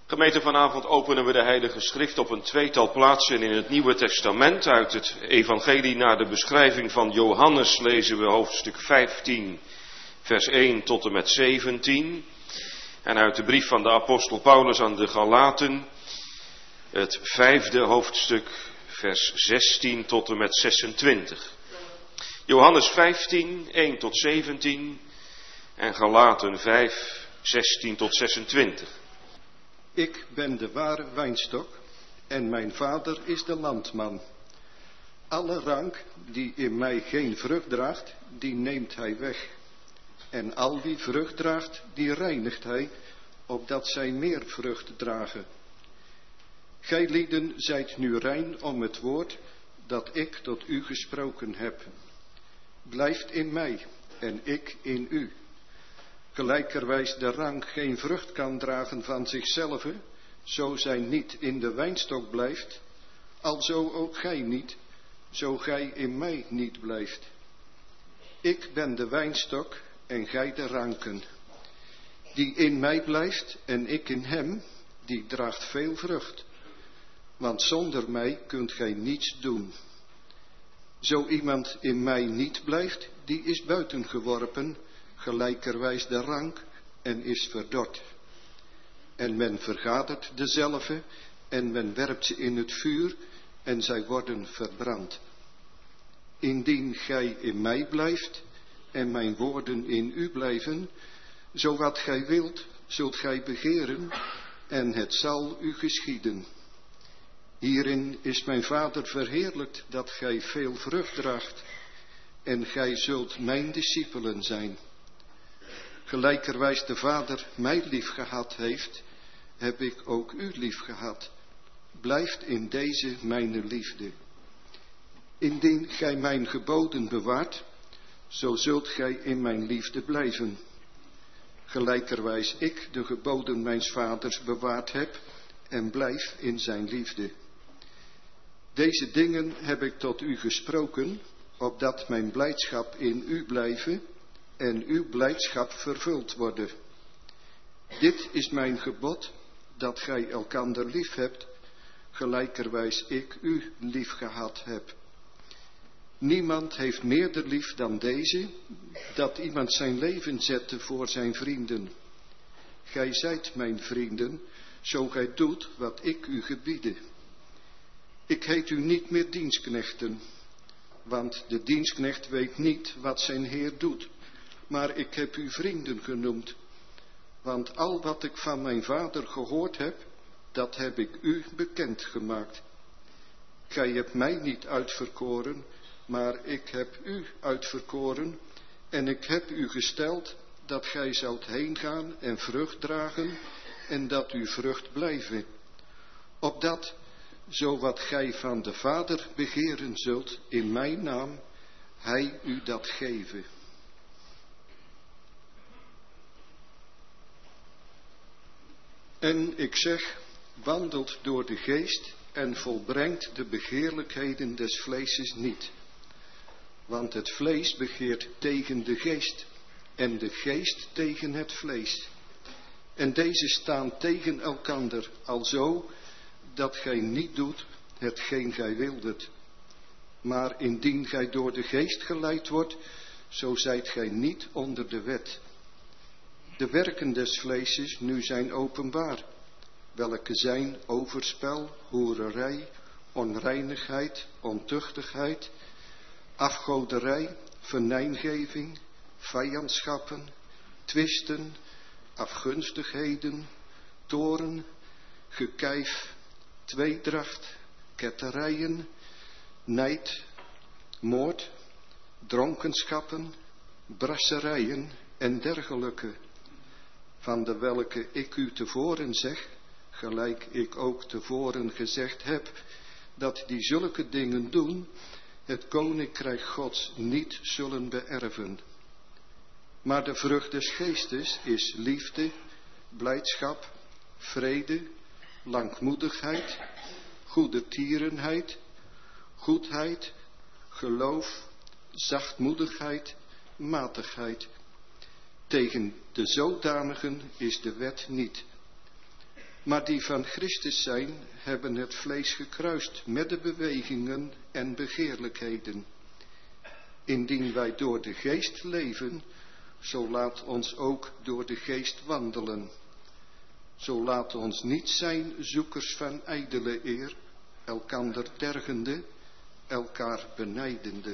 Gemeente, vanavond openen we de Heilige Schrift op een tweetal plaatsen in het Nieuwe Testament. Uit het Evangelie naar de beschrijving van Johannes lezen we hoofdstuk 15, vers 1 tot en met 17. En uit de brief van de apostel Paulus aan de Galaten, het 5e hoofdstuk, vers 16 tot en met 26. Johannes 15, 1 tot 17 en Galaten 5, 16 tot 26. Ik ben de ware wijnstok en mijn vader is de landman. Alle rank die in mij geen vrucht draagt, die neemt hij weg. En al wie vrucht draagt, die reinigt hij, opdat zij meer vrucht dragen. Gij lieden zijt nu rein om het woord dat ik tot u gesproken heb. Blijft in mij en ik in u. Gelijkerwijs de rank geen vrucht kan dragen van zichzelf, zo zij niet in de wijnstok blijft, alzo ook gij niet, zo gij in mij niet blijft. Ik ben de wijnstok en gij de ranken. Die in mij blijft en ik in hem, die draagt veel vrucht. Want zonder mij kunt gij niets doen. Zo iemand in mij niet blijft, die is buitengeworpen, gelijkerwijs de rank, en is verdord. En men vergadert dezelve, en men werpt ze in het vuur, en zij worden verbrand. Indien gij in mij blijft, en mijn woorden in u blijven, zo wat gij wilt, zult gij begeren, en het zal u geschieden. Hierin is mijn Vader verheerlijkt, dat gij veel vrucht draagt, en gij zult mijn discipelen zijn. Gelijkerwijs de Vader mij lief gehad heeft, heb ik ook u lief gehad. Blijft in deze mijn liefde. Indien gij mijn geboden bewaart, zo zult gij in mijn liefde blijven. Gelijkerwijs ik de geboden mijns Vaders bewaard heb en blijf in zijn liefde. Deze dingen heb ik tot u gesproken, opdat mijn blijdschap in u blijve en uw blijdschap vervuld worden. Dit is mijn gebod, dat gij elkander lief hebt, gelijkerwijs ik u lief gehad heb. Niemand heeft meerder lief dan deze, dat iemand zijn leven zette voor zijn vrienden. Gij zijt mijn vrienden, zo gij doet wat ik u gebiede. Ik heet u niet meer dienstknechten, want de dienstknecht weet niet wat zijn Heer doet. Maar ik heb u vrienden genoemd, want al wat ik van mijn Vader gehoord heb, dat heb ik u bekendgemaakt. Gij hebt mij niet uitverkoren, maar ik heb u uitverkoren en ik heb u gesteld dat gij zoudt heengaan en vrucht dragen en dat uw vrucht blijven. Opdat, zo wat gij van de Vader begeren zult in mijn naam, hij u dat geven. En ik zeg, wandelt door de geest en volbrengt de begeerlijkheden des vleeses niet. Want het vlees begeert tegen de geest en de geest tegen het vlees. En deze staan tegen elkander, alzo dat gij niet doet hetgeen gij wildet. Maar indien gij door de geest geleid wordt, zo zijt gij niet onder de wet. De werken des vleeses nu zijn openbaar, welke zijn overspel, hoererij, onreinigheid, ontuchtigheid, afgoderij, venijngeving, vijandschappen, twisten, afgunstigheden, toorn, gekijf, tweedracht, ketterijen, nijd, moord, dronkenschappen, brasserijen en dergelijke, van de welke ik u tevoren zeg, gelijk ik ook tevoren gezegd heb, dat die zulke dingen doen, het koninkrijk Gods niet zullen beërven. Maar de vrucht des geestes is liefde, blijdschap, vrede, langmoedigheid, goedertierenheid, goedheid, geloof, zachtmoedigheid, matigheid. Tegen de zodanigen is de wet niet. Maar die van Christus zijn, hebben het vlees gekruist met de bewegingen en begeerlijkheden. Indien wij door de geest leven, zo laat ons ook door de geest wandelen. Zo laat ons niet zijn zoekers van ijdele eer, elkander tergende, elkaar benijdende.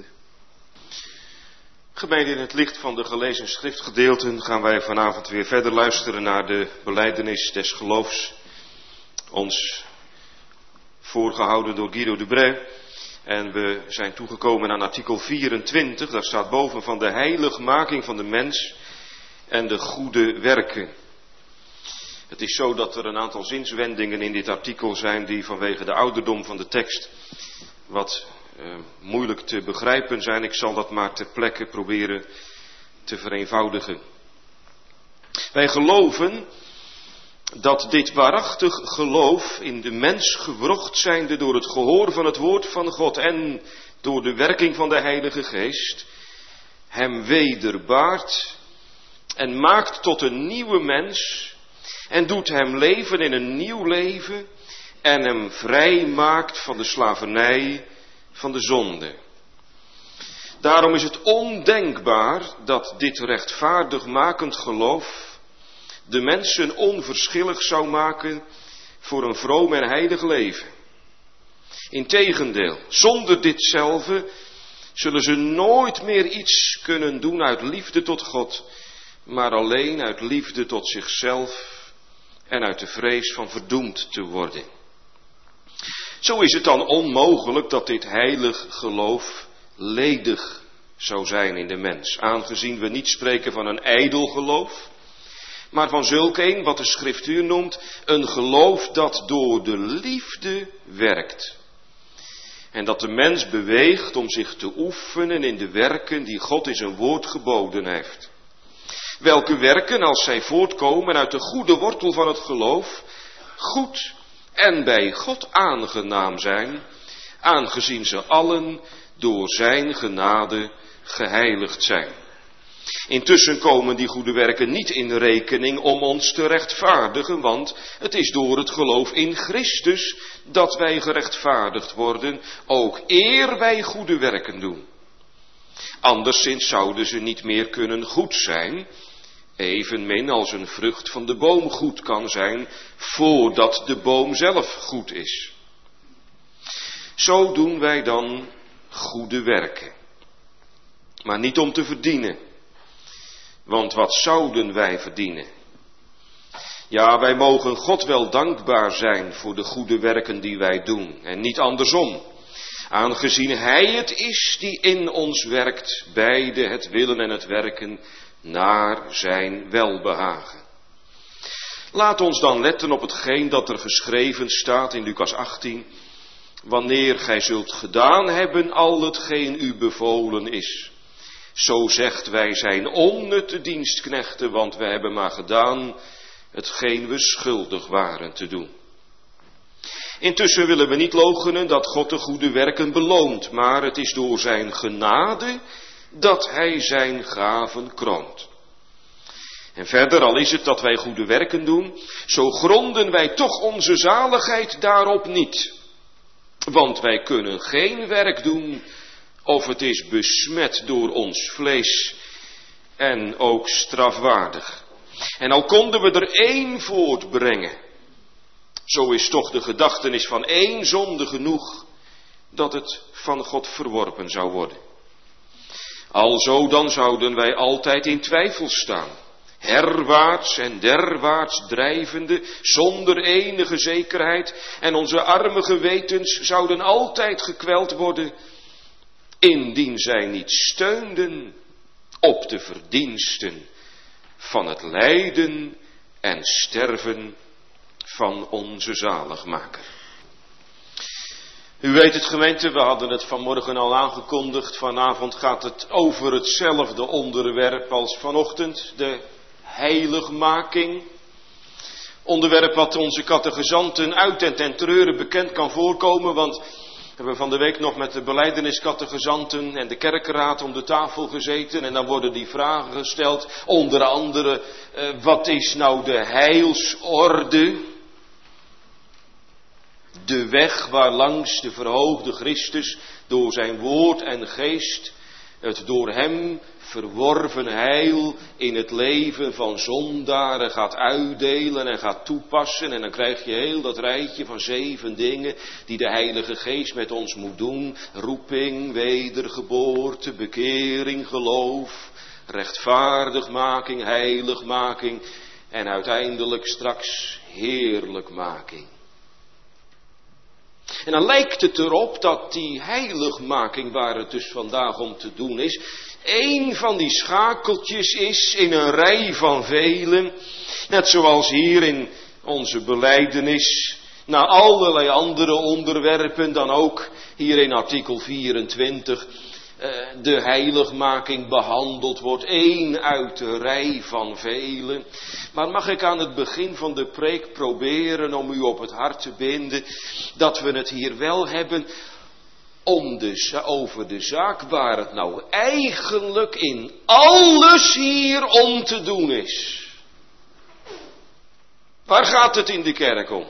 Gemeente, in het licht van de gelezen schriftgedeelten gaan wij vanavond weer verder luisteren naar de belijdenis des geloofs. Ons voorgehouden door Guido de Brij. En we zijn toegekomen aan artikel 24. Daar staat boven van de heiligmaking van de mens en de goede werken. Het is zo dat er een aantal zinswendingen in dit artikel zijn die vanwege de ouderdom van de tekst wat moeilijk te begrijpen zijn. Ik zal dat maar ter plekke proberen te vereenvoudigen. Wij geloven dat dit waarachtig geloof in de mens gewrocht zijnde door het gehoor van het woord van God en door de werking van de Heilige Geest hem wederbaart en maakt tot een nieuwe mens en doet hem leven in een nieuw leven en hem vrij maakt van de slavernij van de zonde. Daarom is het ondenkbaar dat dit rechtvaardigmakend geloof de mensen onverschillig zou maken voor een vroom en heilig leven. Integendeel, zonder ditzelfde zullen ze nooit meer iets kunnen doen uit liefde tot God, maar alleen uit liefde tot zichzelf en uit de vrees van verdoemd te worden. Zo is het dan onmogelijk dat dit heilig geloof ledig zou zijn in de mens, aangezien we niet spreken van een ijdel geloof, maar van zulk een, wat de Schriftuur noemt, een geloof dat door de liefde werkt. En dat de mens beweegt om zich te oefenen in de werken die God in zijn woord geboden heeft. Welke werken, als zij voortkomen uit de goede wortel van het geloof, goed en bij God aangenaam zijn, aangezien ze allen door zijn genade geheiligd zijn. Intussen komen die goede werken niet in rekening om ons te rechtvaardigen, want het is door het geloof in Christus dat wij gerechtvaardigd worden, ook eer wij goede werken doen. Anderszins zouden ze niet meer kunnen goed zijn, evenmin als een vrucht van de boom goed kan zijn, voordat de boom zelf goed is. Zo doen wij dan goede werken, maar niet om te verdienen. Want wat zouden wij verdienen? Ja, wij mogen God wel dankbaar zijn voor de goede werken die wij doen, en niet andersom. Aangezien Hij het is die in ons werkt, beide het willen en het werken, naar zijn welbehagen. Laat ons dan letten op hetgeen dat er geschreven staat in Lucas 18. Wanneer gij zult gedaan hebben al hetgeen u bevolen is. Zo zegt wij zijn onnutte dienstknechten, want wij hebben maar gedaan hetgeen we schuldig waren te doen. Intussen willen we niet loochenen dat God de goede werken beloont, maar het is door zijn genade dat hij zijn gaven kroont. En verder, al is het dat wij goede werken doen, zo gronden wij toch onze zaligheid daarop niet. Want wij kunnen geen werk doen, of het is besmet door ons vlees en ook strafwaardig. En al konden we er één voortbrengen, zo is toch de gedachtenis van één zonde genoeg, dat het van God verworpen zou worden. Alzo dan zouden wij altijd in twijfel staan, herwaarts en derwaarts drijvende, zonder enige zekerheid, en onze arme gewetens zouden altijd gekweld worden, indien zij niet steunden op de verdiensten van het lijden en sterven van onze zaligmaker. U weet het, gemeente, we hadden het vanmorgen al aangekondigd. Vanavond gaat het over hetzelfde onderwerp als vanochtend, de heiligmaking. Onderwerp wat onze catechizanten uit en ten treuren bekend kan voorkomen, want we hebben van de week nog met de belijdeniscatechizanten en de kerkenraad om de tafel gezeten en dan worden die vragen gesteld. Onder andere, wat is nou de heilsorde? De weg waarlangs de verhoogde Christus door zijn woord en geest het door hem verworven heil in het leven van zondaren gaat uitdelen en gaat toepassen. En dan krijg je heel dat rijtje van 7 dingen die de Heilige Geest met ons moet doen. Roeping, wedergeboorte, bekering, geloof, rechtvaardigmaking, heiligmaking en uiteindelijk straks heerlijkmaking. En dan lijkt het erop dat die heiligmaking, waar het dus vandaag om te doen is, één van die schakeltjes is in een rij van velen. Net zoals hier in onze belijdenis, na allerlei andere onderwerpen, dan ook hier in artikel 24, de heiligmaking behandeld wordt. Één uit de rij van velen. Maar mag ik aan het begin van de preek proberen om u op het hart te binden dat we het hier wel hebben over de zaak waar het nou eigenlijk in alles hier om te doen is. Waar gaat het in de kerk om?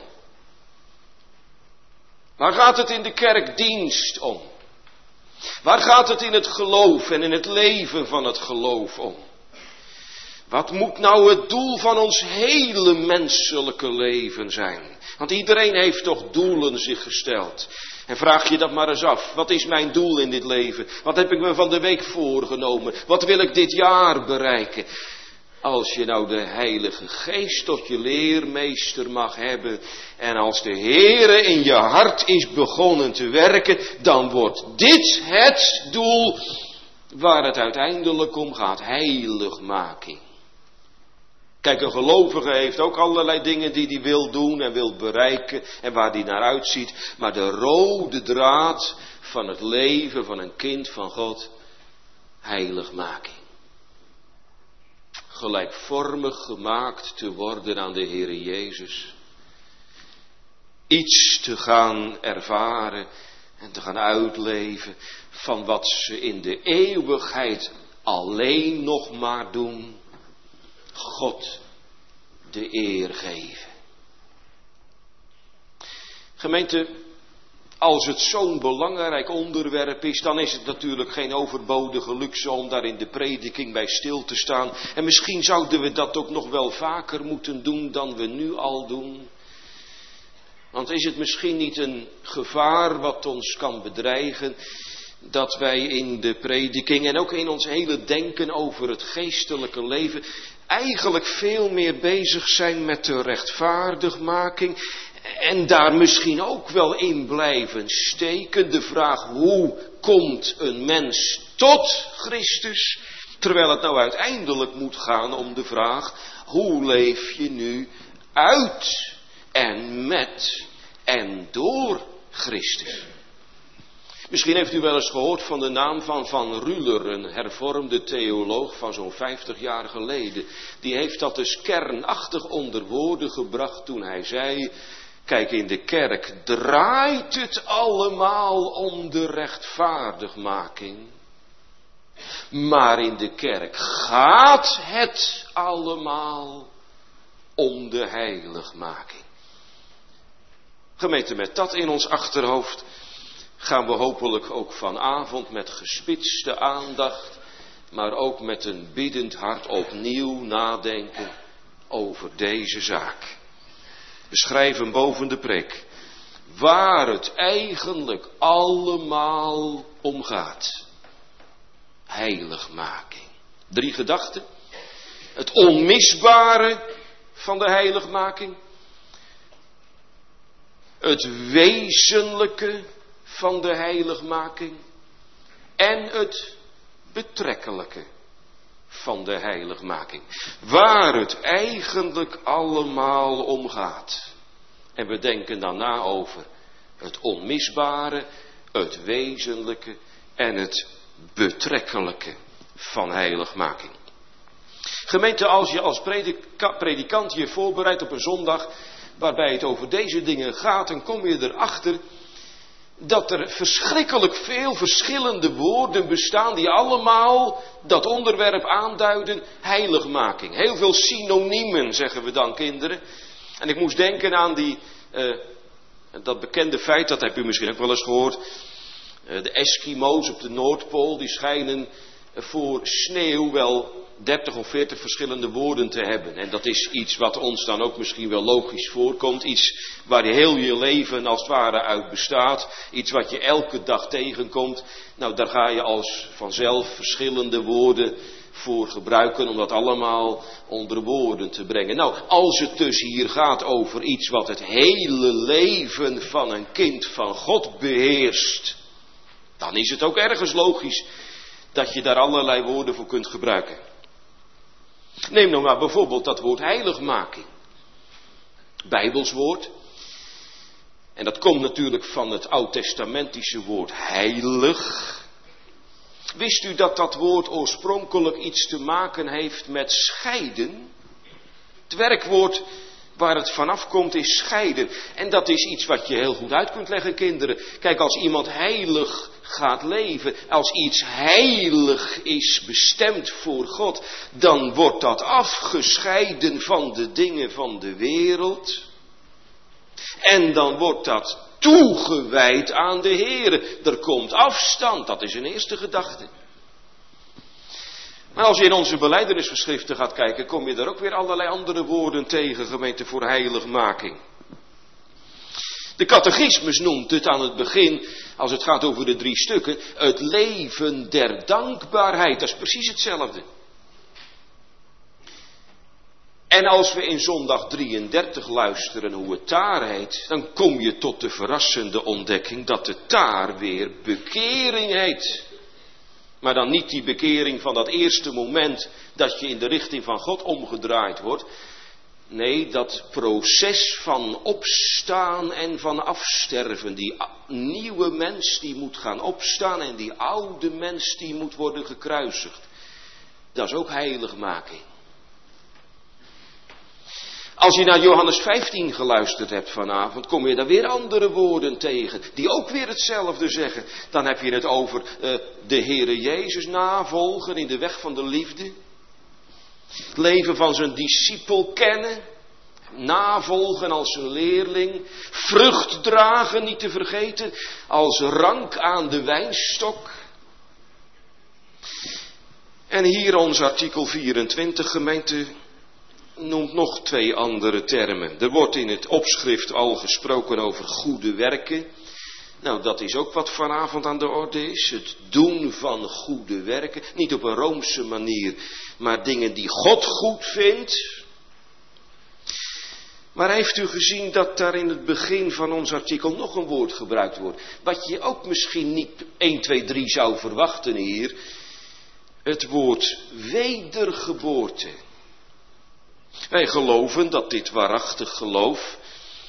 Waar gaat het in de kerkdienst om? Waar gaat het in het geloof en in het leven van het geloof om? Wat moet nou het doel van ons hele menselijke leven zijn? Want iedereen heeft toch doelen zich gesteld. En vraag je dat maar eens af. Wat is mijn doel in dit leven? Wat heb ik me van de week voorgenomen? Wat wil ik dit jaar bereiken? Als je nou de Heilige Geest tot je leermeester mag hebben en als de Heere in je hart is begonnen te werken, dan wordt dit het doel waar het uiteindelijk om gaat. Heiligmaking. Kijk, een gelovige heeft ook allerlei dingen die hij wil doen en wil bereiken en waar hij naar uitziet. Maar de rode draad van het leven van een kind van God, heiligmaking. Gelijkvormig gemaakt te worden aan de Heere Jezus. Iets te gaan ervaren en te gaan uitleven van wat ze in de eeuwigheid alleen nog maar doen. God de eer geven. Gemeente, als het zo'n belangrijk onderwerp is, dan is het natuurlijk geen overbodige luxe om daar in de prediking bij stil te staan. En misschien zouden we dat ook nog wel vaker moeten doen dan we nu al doen. Want is het misschien niet een gevaar wat ons kan bedreigen, dat wij in de prediking en ook in ons hele denken over het geestelijke leven eigenlijk veel meer bezig zijn met de rechtvaardigmaking en daar misschien ook wel in blijven steken. De vraag, hoe komt een mens tot Christus? Terwijl het nou uiteindelijk moet gaan om de vraag, hoe leef je nu uit en met en door Christus? Misschien heeft u wel eens gehoord van de naam van Van Ruler, een hervormde theoloog van zo'n 50 jaar geleden. Die heeft dat dus kernachtig onder woorden gebracht toen hij zei, kijk, in de kerk draait het allemaal om de rechtvaardigmaking. Maar in de kerk gaat het allemaal om de heiligmaking. Gemeente, met dat in ons achterhoofd gaan we hopelijk ook vanavond met gespitste aandacht, maar ook met een biddend hart opnieuw nadenken over deze zaak. We schrijven boven de preek, waar het eigenlijk allemaal om gaat. Heiligmaking. 3 gedachten. Het onmisbare van de heiligmaking. Het wezenlijke van de heiligmaking en het betrekkelijke van de heiligmaking. Waar het eigenlijk allemaal om gaat. En we denken dan na over het onmisbare, het wezenlijke en het betrekkelijke van heiligmaking. Gemeente, als je als predikant je voorbereidt op een zondag waarbij het over deze dingen gaat, dan kom je erachter dat er verschrikkelijk veel verschillende woorden bestaan die allemaal dat onderwerp aanduiden, heiligmaking. Heel veel synoniemen, zeggen we dan, kinderen. En ik moest denken aan die Dat bekende feit, dat heb u misschien ook wel eens gehoord. De Eskimo's op de Noordpool, die schijnen voor sneeuw wel 30 of 40 verschillende woorden te hebben. En dat is iets wat ons dan ook misschien wel logisch voorkomt. Iets waar je heel je leven als het ware uit bestaat. Iets wat je elke dag tegenkomt. Nou, daar ga je als vanzelf verschillende woorden voor gebruiken om dat allemaal onder woorden te brengen. Nou, als het dus hier gaat over iets wat het hele leven van een kind van God beheerst, dan is het ook ergens logisch dat je daar allerlei woorden voor kunt gebruiken. Neem nou maar bijvoorbeeld dat woord heiligmaking. Bijbels woord. En dat komt natuurlijk van het oud-testamentische woord heilig. Wist u dat dat woord oorspronkelijk iets te maken heeft met scheiden? Het werkwoord waar het vanaf komt is scheiden. En dat is iets wat je heel goed uit kunt leggen, kinderen. Kijk, als iemand heilig gaat leven, als iets heilig is bestemd voor God, dan wordt dat afgescheiden van de dingen van de wereld. En dan wordt dat toegewijd aan de Heere. Er komt afstand, dat is een eerste gedachte. Maar als je in onze belijdenisgeschriften gaat kijken, kom je daar ook weer allerlei andere woorden tegen, gemeente, voor heiligmaking. De catechismus noemt het aan het begin, als het gaat over de 3 stukken, het leven der dankbaarheid. Dat is precies hetzelfde. En als we in zondag 33 luisteren hoe het daar heet, dan kom je tot de verrassende ontdekking dat het daar weer bekering heet. Maar dan niet die bekering van dat eerste moment dat je in de richting van God omgedraaid wordt. Nee, dat proces van opstaan en van afsterven. Die nieuwe mens die moet gaan opstaan en die oude mens die moet worden gekruisigd. Dat is ook heiligmaking. Als je naar Johannes 15 geluisterd hebt vanavond, kom je daar weer andere woorden tegen, die ook weer hetzelfde zeggen. Dan heb je het over de Heere Jezus navolgen in de weg van de liefde. Het leven van zijn discipel kennen, navolgen als zijn leerling. Vrucht dragen, niet te vergeten, als rank aan de wijnstok. En hier ons artikel 24, gemeente, noemt nog 2 andere termen. Er wordt in het opschrift al gesproken over goede werken. Nou, dat is ook wat vanavond aan de orde is. Het doen van goede werken. Niet op een roomse manier, maar dingen die God goed vindt. Maar heeft u gezien dat daar in het begin van ons artikel nog een woord gebruikt wordt? Wat je ook misschien niet 1, 2, 3 zou verwachten hier. Het woord wedergeboorte. Wij geloven dat dit waarachtig geloof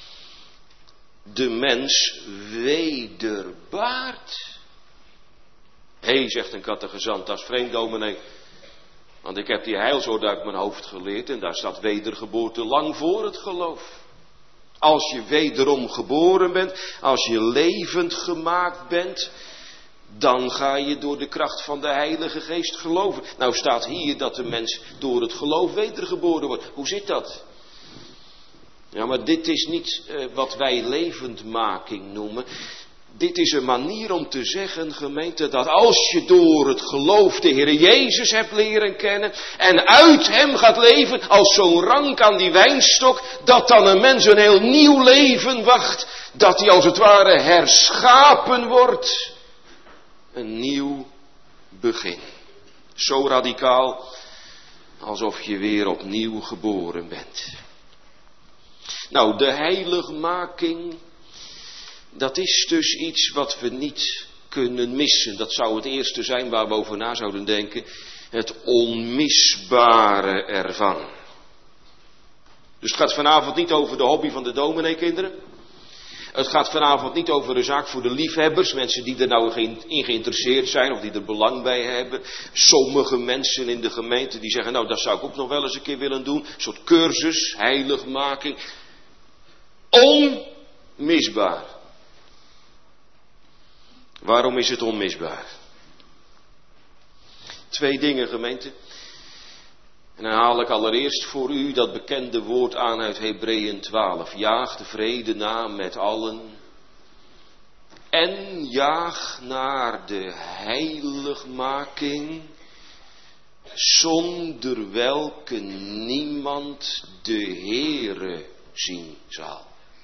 de mens wederbaart. Hé, zegt een catechizant, dat is vreemd, dominee. Want ik heb die heilsorde uit mijn hoofd geleerd en daar staat wedergeboorte lang voor het geloof. Als je wederom geboren bent, als je levend gemaakt bent, dan ga je door de kracht van de Heilige Geest geloven. Nou staat hier dat de mens door het geloof wedergeboren wordt. Hoe zit dat? Ja, maar dit is niet wat wij levendmaking noemen. Dit is een manier om te zeggen, gemeente, dat als je door het geloof de Heer Jezus hebt leren kennen en uit hem gaat leven als zo'n rank aan die wijnstok, dat dan een mens een heel nieuw leven wacht, dat hij als het ware herschapen wordt. Een nieuw begin. Zo radicaal alsof je weer opnieuw geboren bent. Nou, de heiligmaking, dat is dus iets wat we niet kunnen missen. Dat zou het eerste zijn waar we over na zouden denken. Het onmisbare ervan. Dus het gaat vanavond niet over de hobby van de dominee, kinderen. Het gaat vanavond niet over een zaak voor de liefhebbers. Mensen die er nou in geïnteresseerd zijn of die er belang bij hebben. Sommige mensen in de gemeente die zeggen, nou dat zou ik ook nog wel eens een keer willen doen. Een soort cursus, heiligmaking. Onmisbaar. Waarom is het onmisbaar? 2 dingen, gemeente. En dan haal ik allereerst voor u dat bekende woord aan uit Hebreeën 12. Jaag de vrede na met allen. En jaag naar de heiligmaking, zonder welke niemand de Heere zien zal.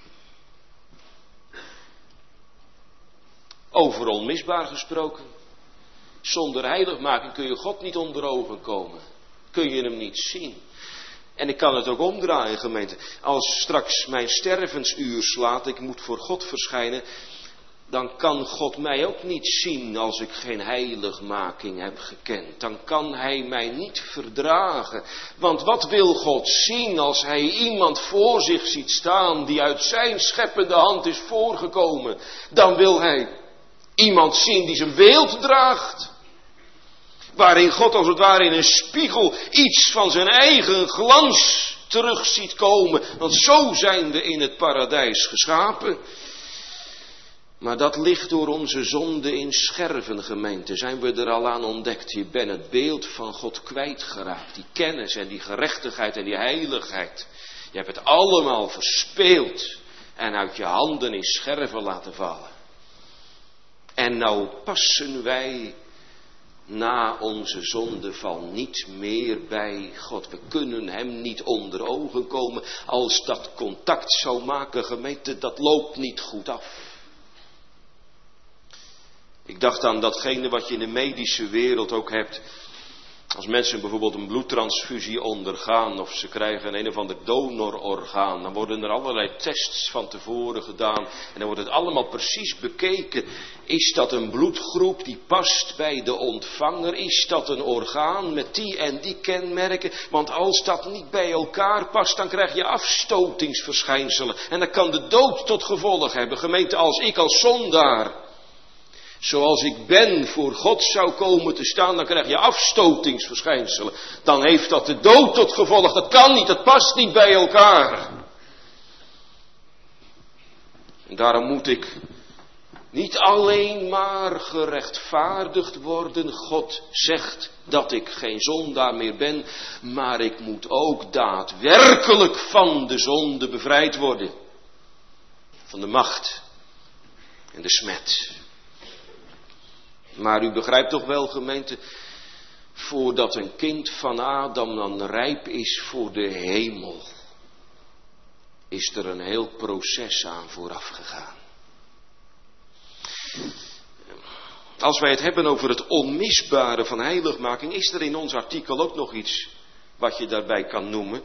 Over onmisbaar gesproken. Zonder heiligmaking kun je God niet onder ogen komen. Kun je hem niet zien. En ik kan het ook omdraaien, gemeente. Als straks mijn stervensuur slaat, ik moet voor God verschijnen, dan kan God mij ook niet zien als ik geen heiligmaking heb gekend. Dan kan hij mij niet verdragen. Want wat wil God zien als hij iemand voor zich ziet staan die uit zijn scheppende hand is voorgekomen? Dan wil hij iemand zien die zijn beeld draagt. Waarin God als het ware in een spiegel iets van zijn eigen glans terug ziet komen. Want zo zijn we in het paradijs geschapen. Maar dat ligt door onze zonde in scherven, gemeente. Zijn we er al aan ontdekt. Je bent het beeld van God kwijtgeraakt. Die kennis en die gerechtigheid en die heiligheid. Je hebt het allemaal verspeeld. En uit je handen in scherven laten vallen. En nou passen wij na onze zondeval niet meer bij God. We kunnen hem niet onder ogen komen. Als dat contact zou maken, gemeente, dat loopt niet goed af. Ik dacht aan datgene wat je in de medische wereld ook hebt. Als mensen bijvoorbeeld een bloedtransfusie ondergaan of ze krijgen een of ander donororgaan, dan worden er allerlei tests van tevoren gedaan en dan wordt het allemaal precies bekeken. Is dat een bloedgroep die past bij de ontvanger? Is dat een orgaan met die en die kenmerken? Want als dat niet bij elkaar past, dan krijg je afstotingsverschijnselen en dan kan de dood tot gevolg hebben. Gemeente, als ik als zondaar, zoals ik ben, voor God zou komen te staan, dan krijg je afstotingsverschijnselen. Dan heeft dat de dood tot gevolg. Dat kan niet, dat past niet bij elkaar. En daarom moet ik niet alleen maar gerechtvaardigd worden. God zegt dat ik geen zondaar meer ben, maar ik moet ook daadwerkelijk van de zonde bevrijd worden. Van de macht en de smet. Maar u begrijpt toch wel, gemeente, voordat een kind van Adam dan rijp is voor de hemel, is er een heel proces aan vooraf gegaan. Als wij het hebben over het onmisbare van heiligmaking, is er in ons artikel ook nog iets wat je daarbij kan noemen.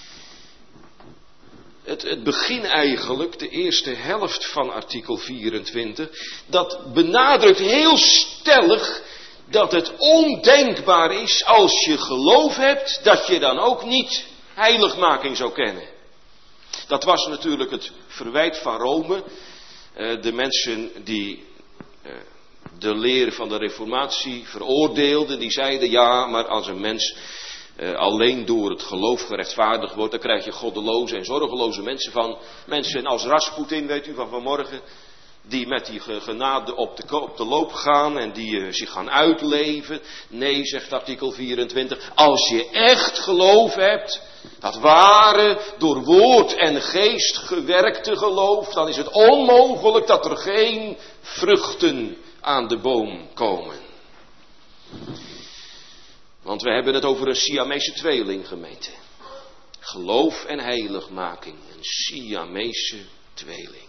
Het begin eigenlijk, de eerste helft van artikel 24, dat benadrukt heel stellig dat het ondenkbaar is als je geloof hebt, dat je dan ook niet heiligmaking zou kennen. Dat was natuurlijk het verwijt van Rome. De mensen die de leer van de Reformatie veroordeelden, die zeiden ja, maar als een mens alleen door het geloof gerechtvaardigd wordt, dan krijg je goddeloze en zorgeloze mensen van. Mensen als Rasputin, weet u van vanmorgen, die met die genade op de loop gaan en die zich gaan uitleven. Nee, zegt artikel 24, als je echt geloof hebt, dat ware, door woord en geest gewerkte geloof, dan is het onmogelijk dat er geen vruchten aan de boom komen. Want we hebben het over een Siamese tweeling, gemeente. Geloof en heiligmaking, een Siamese tweeling.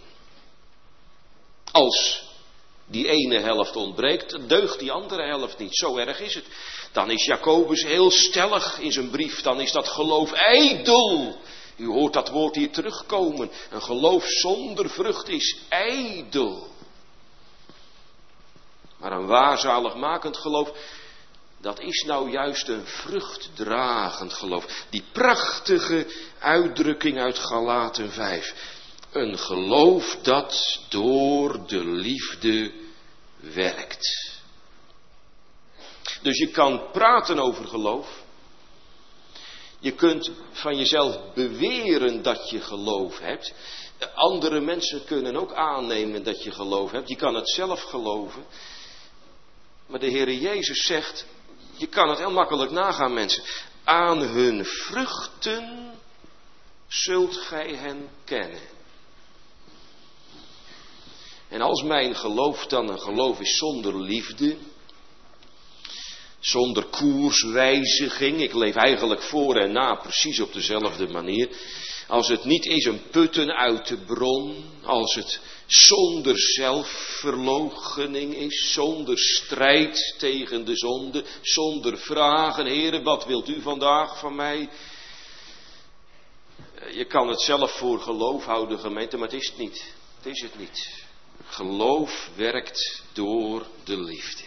Als die ene helft ontbreekt, dan deugt die andere helft niet. Zo erg is het. Dan is Jacobus heel stellig in zijn brief. Dan is dat geloof ijdel. U hoort dat woord hier terugkomen. Een geloof zonder vrucht is ijdel. Maar een waarzaligmakend geloof, dat is nou juist een vruchtdragend geloof. Die prachtige uitdrukking uit Galaten 5. Een geloof dat door de liefde werkt. Dus je kan praten over geloof. Je kunt van jezelf beweren dat je geloof hebt. Andere mensen kunnen ook aannemen dat je geloof hebt. Je kan het zelf geloven. Maar de Heere Jezus zegt, je kan het heel makkelijk nagaan, mensen. Aan hun vruchten zult gij hen kennen. En als mijn geloof dan een geloof is zonder liefde, zonder koerswijziging, ik leef eigenlijk voor en na precies op dezelfde manier. Als het niet is een putten uit de bron, als het zonder zelfverloochening is, zonder strijd tegen de zonde, zonder vragen, Heere, wat wilt u vandaag van mij? Je kan het zelf voor geloof houden, gemeente, maar het is het niet. Het is het niet. Geloof werkt door de liefde.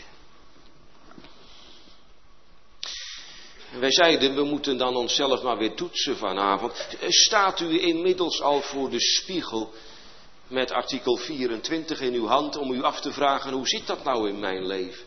Wij zeiden, we moeten dan onszelf maar weer toetsen vanavond. Staat u inmiddels al voor de spiegel met artikel 24 in uw hand om u af te vragen, hoe zit dat nou in mijn leven?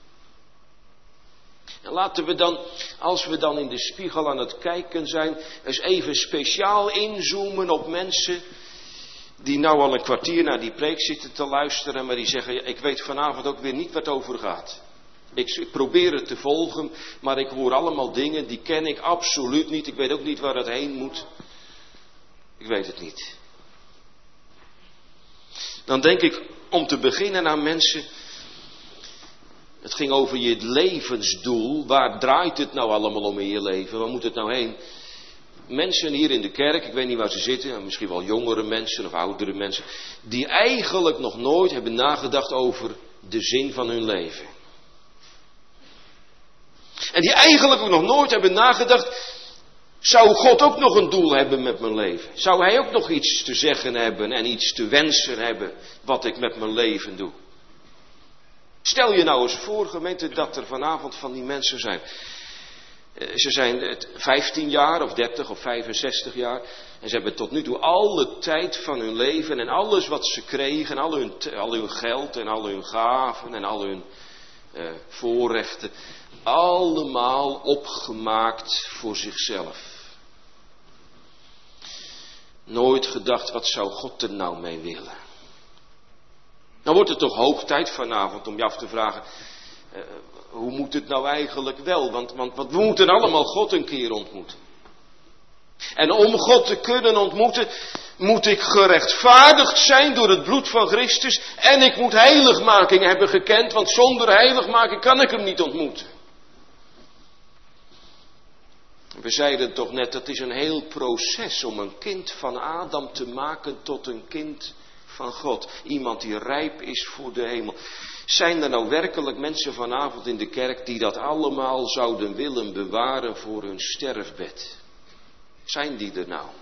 En laten we dan, als we dan in de spiegel aan het kijken zijn, eens even speciaal inzoomen op mensen die nou al een kwartier naar die preek zitten te luisteren, maar die zeggen, ik weet vanavond ook weer niet waar het over gaat. Ik probeer het te volgen, maar ik hoor allemaal dingen, die ken ik absoluut niet. Ik weet ook niet waar het heen moet. Ik weet het niet. Dan denk ik om te beginnen aan mensen. Het ging over je levensdoel. Waar draait het nou allemaal om in je leven? Waar moet het nou heen? Mensen hier in de kerk, ik weet niet waar ze zitten, misschien wel jongere mensen of oudere mensen, die eigenlijk nog nooit hebben nagedacht over de zin van hun leven. En die eigenlijk ook nog nooit hebben nagedacht, zou God ook nog een doel hebben met mijn leven? Zou hij ook nog iets te zeggen hebben en iets te wensen hebben wat ik met mijn leven doe? Stel je nou eens voor, gemeente, dat er vanavond van die mensen zijn. Ze zijn 15 jaar of 30 of 65 jaar. En ze hebben tot nu toe alle tijd van hun leven en alles wat ze kregen, al hun geld en al hun gaven en al hun voorrechten, allemaal opgemaakt voor zichzelf. Nooit gedacht, wat zou God er nou mee willen? Nou wordt het toch hoog tijd vanavond om je af te vragen, hoe moet het nou eigenlijk wel? Want we moeten allemaal God een keer ontmoeten. En om God te kunnen ontmoeten, moet ik gerechtvaardigd zijn door het bloed van Christus. En ik moet heiligmaking hebben gekend, want zonder heiligmaking kan ik hem niet ontmoeten. We zeiden toch net, het is een heel proces om een kind van Adam te maken tot een kind van God. Iemand die rijp is voor de hemel. Zijn er nou werkelijk mensen vanavond in de kerk die dat allemaal zouden willen bewaren voor hun sterfbed? Zijn die er nou?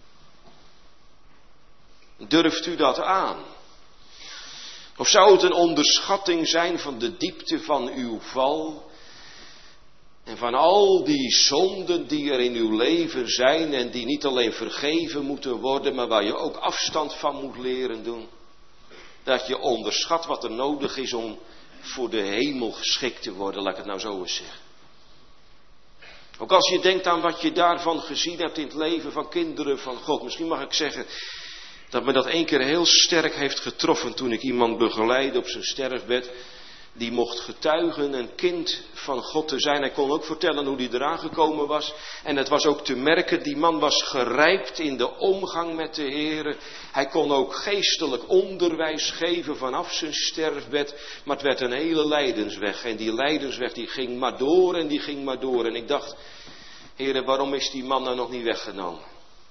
Durft u dat aan? Of zou het een onderschatting zijn van de diepte van uw val? En van al die zonden die er in uw leven zijn en die niet alleen vergeven moeten worden, maar waar je ook afstand van moet leren doen. Dat je onderschat wat er nodig is om voor de hemel geschikt te worden, laat ik het nou zo eens zeggen. Ook als je denkt aan wat je daarvan gezien hebt in het leven van kinderen van God. Misschien mag ik zeggen dat me dat 1 keer heel sterk heeft getroffen toen ik iemand begeleidde op zijn sterfbed. Die mocht getuigen een kind van God te zijn. Hij kon ook vertellen hoe hij eraan gekomen was. En het was ook te merken, die man was gerijpt in de omgang met de Heere. Hij kon ook geestelijk onderwijs geven vanaf zijn sterfbed. Maar het werd een hele lijdensweg. En die lijdensweg die ging maar door en die ging maar door. En ik dacht, Heere, waarom is die man nou nog niet weggenomen?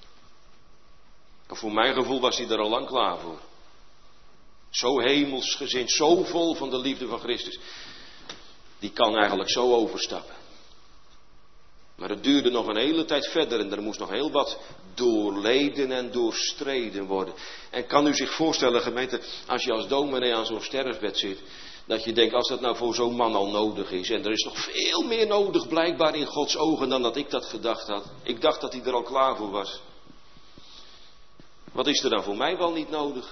Voor mijn gevoel was hij er al lang klaar voor. Zo hemelsgezind, zo vol van de liefde van Christus. Die kan eigenlijk zo overstappen. Maar het duurde nog een hele tijd verder en er moest nog heel wat doorleden en doorstreden worden. En kan u zich voorstellen, gemeente, als je als dominee aan zo'n sterfbed zit, dat je denkt, als dat nou voor zo'n man al nodig is. En er is nog veel meer nodig blijkbaar in Gods ogen dan dat ik dat gedacht had. Ik dacht dat hij er al klaar voor was. Wat is er dan voor mij wel niet nodig?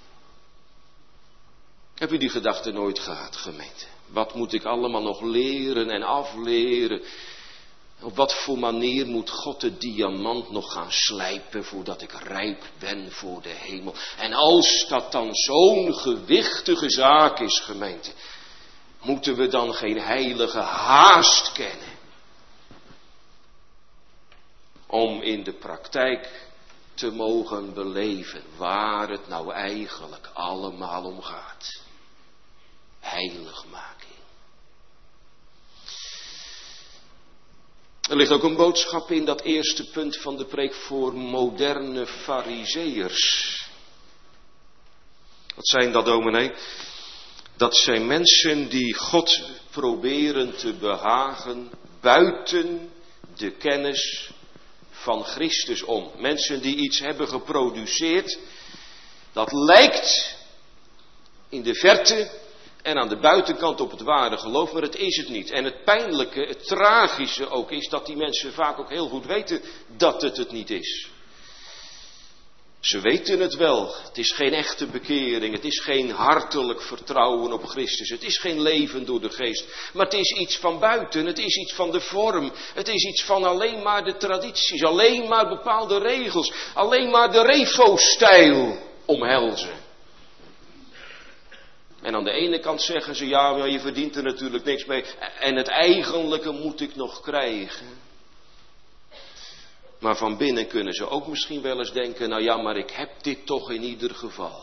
Heb u die gedachte nooit gehad, gemeente? Wat moet ik allemaal nog leren en afleren? Op wat voor manier moet God de diamant nog gaan slijpen voordat ik rijp ben voor de hemel? En als dat dan zo'n gewichtige zaak is, gemeente, moeten we dan geen heilige haast kennen? om in de praktijk te mogen beleven waar het nou eigenlijk allemaal om gaat. Heiligmaking. Er ligt ook een boodschap in dat eerste punt van de preek voor moderne farizeeërs. Wat zijn dat, dominee? Dat zijn mensen die God proberen te behagen buiten de kennis van Christus om. Mensen die iets hebben geproduceerd, dat lijkt in de verte en aan de buitenkant op het ware geloof, maar het is het niet. En het pijnlijke, het tragische ook is dat die mensen vaak ook heel goed weten dat het niet is. Ze weten het wel. Het is geen echte bekering. Het is geen hartelijk vertrouwen op Christus. Het is geen leven door de geest. Maar het is iets van buiten. Het is iets van de vorm. Het is iets van alleen maar de tradities. Alleen maar bepaalde regels. Alleen maar de refo-stijl omhelzen. En aan de ene kant zeggen ze, ja, maar je verdient er natuurlijk niks mee. En het eigenlijke moet ik nog krijgen. Maar van binnen kunnen ze ook misschien wel eens denken, nou ja, maar ik heb dit toch in ieder geval.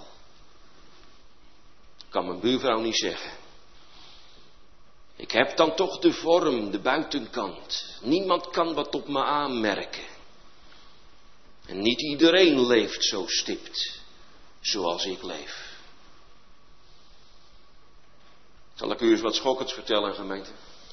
Kan mijn buurvrouw niet zeggen. Ik heb dan toch de vorm, de buitenkant. Niemand kan wat op me aanmerken. En niet iedereen leeft zo stipt, zoals ik leef. Zal ik u eens wat schokkends vertellen, gemeente?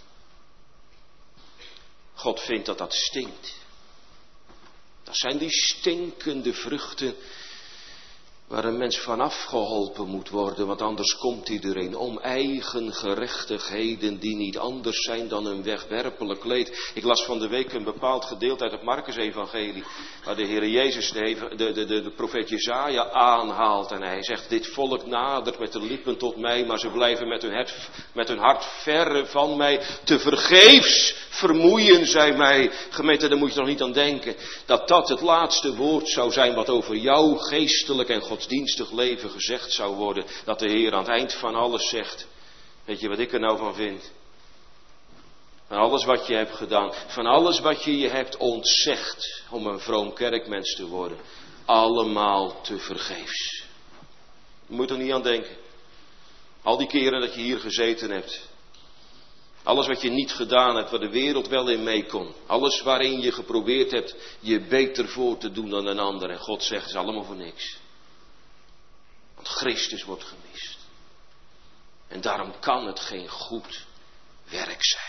God vindt dat dat stinkt. Dat zijn die stinkende vruchten waar een mens van afgeholpen moet worden, want anders komt iedereen om eigen gerechtigheden die niet anders zijn dan een wegwerpelijk leed. Ik las van de week een bepaald gedeelte uit het Markus-evangelie, waar de Heer Jezus de profeet Jesaja aanhaalt en hij zegt, dit volk nadert met de lippen tot mij, maar ze blijven met hun hart verre van mij. Te vergeefs vermoeien zij mij. Gemeente, daar moet je nog niet aan denken, dat dat het laatste woord zou zijn wat over jouw geestelijk en godsdienstig leven gezegd zou worden. Dat de Heer aan het eind van alles zegt, weet je wat ik er nou van vind? Van alles wat je hebt gedaan, van alles wat je hebt ontzegd om een vroom kerkmens te worden. Allemaal te vergeefs. Je moet er niet aan denken. Al die keren dat je hier gezeten hebt. Alles wat je niet gedaan hebt, waar de wereld wel in mee kon. Alles waarin je geprobeerd hebt je beter voor te doen dan een ander. En God zegt, het is allemaal voor niks. Want Christus wordt gemist. En daarom kan het geen goed werk zijn.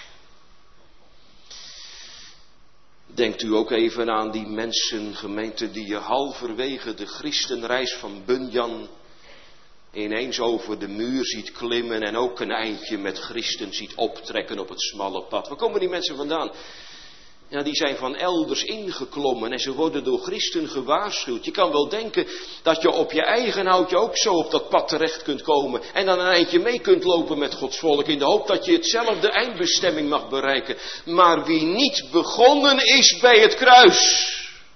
Denkt u ook even aan die mensen, gemeente, die je halverwege de christenreis van Bunyan ineens over de muur ziet klimmen en ook een eindje met Christen ziet optrekken op het smalle pad. Waar komen die mensen vandaan? Ja, die zijn van elders ingeklommen en ze worden door Christen gewaarschuwd. Je kan wel denken dat je op je eigen houtje ook zo op dat pad terecht kunt komen en dan een eindje mee kunt lopen met Gods volk in de hoop dat je hetzelfde eindbestemming mag bereiken. Maar wie niet begonnen is bij het kruis,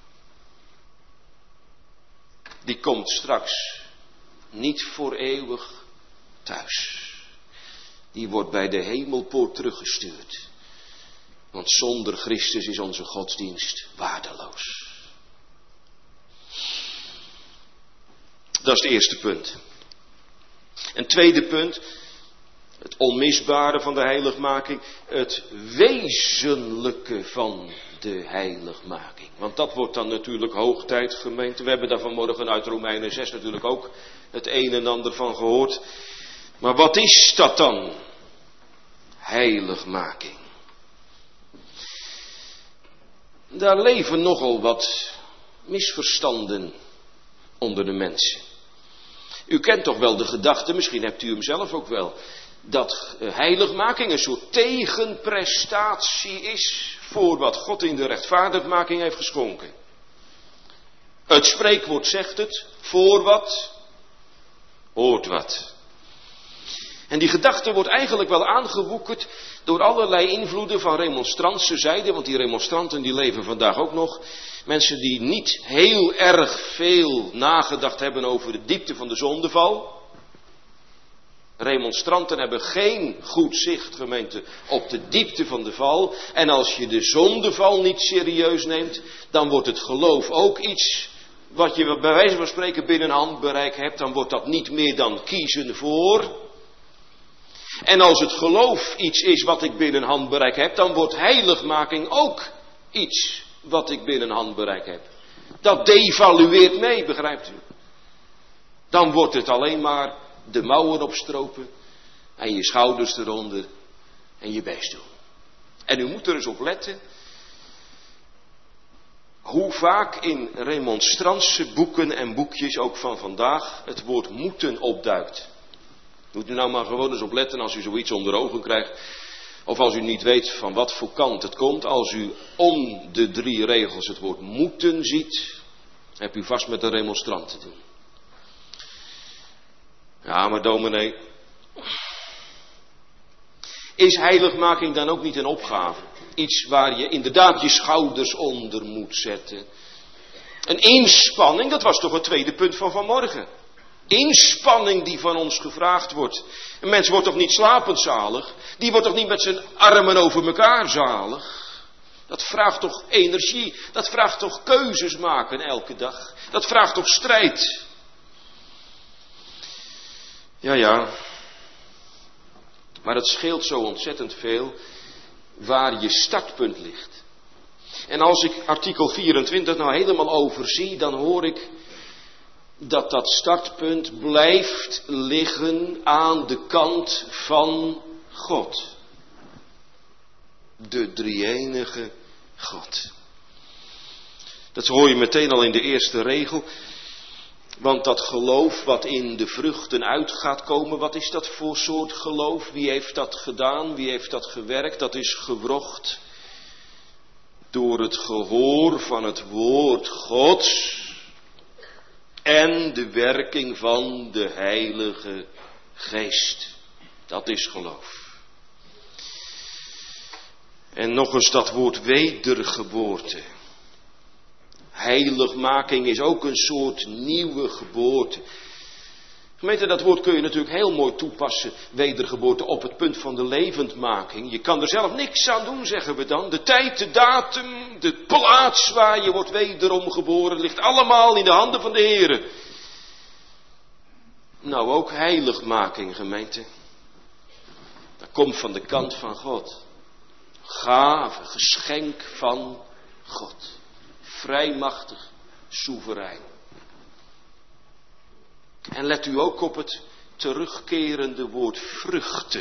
die komt straks niet voor eeuwig thuis. Die wordt bij de hemelpoort teruggestuurd. Want zonder Christus is onze godsdienst waardeloos. Dat is het eerste punt. Een tweede punt. Het onmisbare van de heiligmaking. Het wezenlijke van de heiligmaking. Want dat wordt dan natuurlijk hoog tijd, gemeente. We hebben daar vanmorgen uit Romeinen 6 natuurlijk ook het een en ander van gehoord. Maar wat is dat dan? Heiligmaking. Daar leven nogal wat misverstanden onder de mensen. U kent toch wel de gedachte, misschien hebt u hem zelf ook wel, dat heiligmaking een soort tegenprestatie is voor wat God in de rechtvaardigmaking heeft geschonken. Het spreekwoord zegt het, voor wat, hoort wat. En die gedachte wordt eigenlijk wel aangewoekerd door allerlei invloeden van remonstrantse zijde, want die remonstranten die leven vandaag ook nog. Mensen die niet heel erg veel nagedacht hebben over de diepte van de zondeval. Remonstranten hebben geen goed zicht, gemeente, op de diepte van de val. En als je de zondeval niet serieus neemt, dan wordt het geloof ook iets wat je bij wijze van spreken binnen handbereik hebt. Dan wordt dat niet meer dan kiezen voor. En als het geloof iets is wat ik binnen handbereik heb, dan wordt heiligmaking ook iets wat ik binnen handbereik heb. Dat devalueert mee, begrijpt u? Dan wordt het alleen maar de mouwen opstropen en je schouders eronder en je best doen. En u moet er eens op letten hoe vaak in remonstrantse boeken en boekjes, ook van vandaag, het woord moeten opduikt. Moet u nou maar gewoon eens op letten als u zoiets onder ogen krijgt. Of als u niet weet van wat voor kant het komt. Als u om de 3 regels het woord moeten ziet, heb u vast met een remonstrant te doen. Ja, maar dominee, is heiligmaking dan ook niet een opgave? Iets waar je inderdaad je schouders onder moet zetten. Een inspanning, dat was toch het tweede punt van vanmorgen. Inspanning die van ons gevraagd wordt. Een mens wordt toch niet slapend zalig? Die wordt toch niet met zijn armen over elkaar zalig? Dat vraagt toch energie? Dat vraagt toch keuzes maken elke dag? Dat vraagt toch strijd? Ja. Maar het scheelt zo ontzettend veel waar je startpunt ligt. En als ik artikel 24 nou helemaal overzie, dan hoor ik dat dat startpunt blijft liggen aan de kant van God. De drie-enige God. Dat hoor je meteen al in de eerste regel. Want dat geloof wat in de vruchten uit gaat komen, wat is dat voor soort geloof? Wie heeft dat gedaan? Wie heeft dat gewerkt? Dat is gewrocht door het gehoor van het woord Gods en de werking van de Heilige Geest. Dat is geloof. En nog eens dat woord wedergeboorte. Heiligmaking is ook een soort nieuwe geboorte. Gemeente, dat woord kun je natuurlijk heel mooi toepassen, wedergeboorte, op het punt van de levendmaking. Je kan er zelf niks aan doen, zeggen we dan. De tijd, de datum, de plaats waar je wordt wederom geboren, ligt allemaal in de handen van de Heere. Nou, ook heiligmaking, gemeente. Dat komt van de kant van God. Gave, geschenk van God. Vrijmachtig, soeverein. En let u ook op het terugkerende woord vruchten.